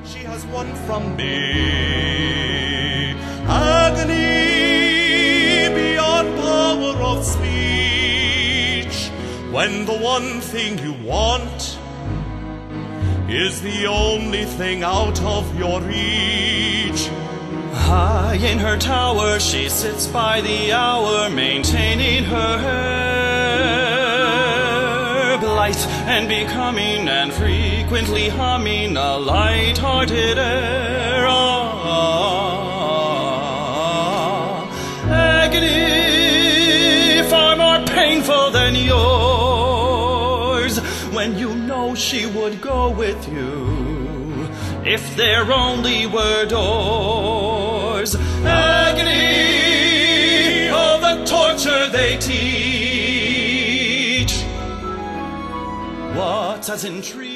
she has won from me. Agony beyond power of speech, when the one thing you want is the only thing out of your reach. High in her tower she sits by the hour, maintaining her hair, blithe and becoming, and frequently humming a light-hearted air. Agony far more painful than yours, when you know she would go with you if there only were doors. Agony, oh, the torture they teach. What's as intriguing